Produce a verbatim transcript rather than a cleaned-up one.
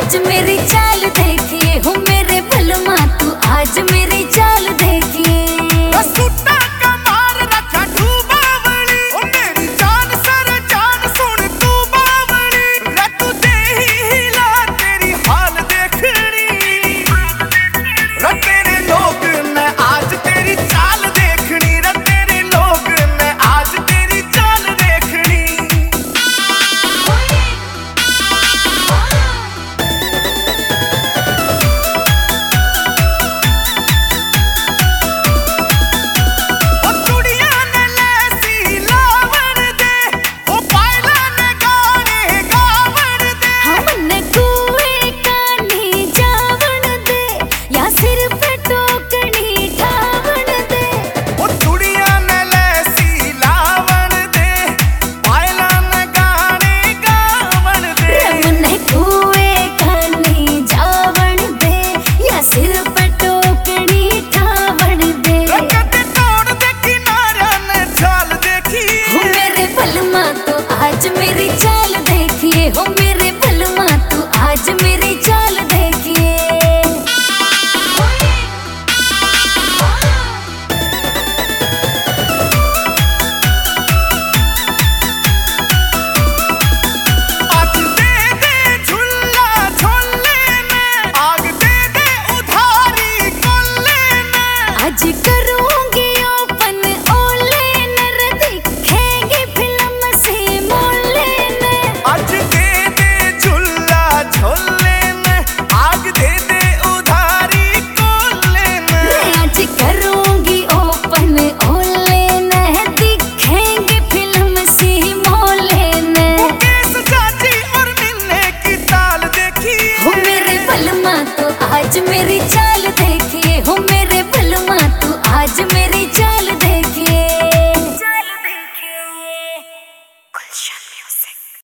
आज मेरी चाल देखिए हो मेरे बलमा तू आज मेरी चाल देखिए। आज मेरी चाल देखिए हो मेरे बलमा तू आज मेरी चाल देखिए। आग दे दे झुल्ला झोले में, आग दे दे उधारी कोले में। आज करूंगी ओपन ओले नर दिखेंगे फिल्म से मोले में। आज दे दे झुल्ला झोले में, आग दे दे उधारी कोले में। आज करूंगी ओपन ओले न दिखेंगे फिल्म से मोले में। केस चाची और मिलने की ताल देखिए हो मेरे बलमा तो आज मेरी चाल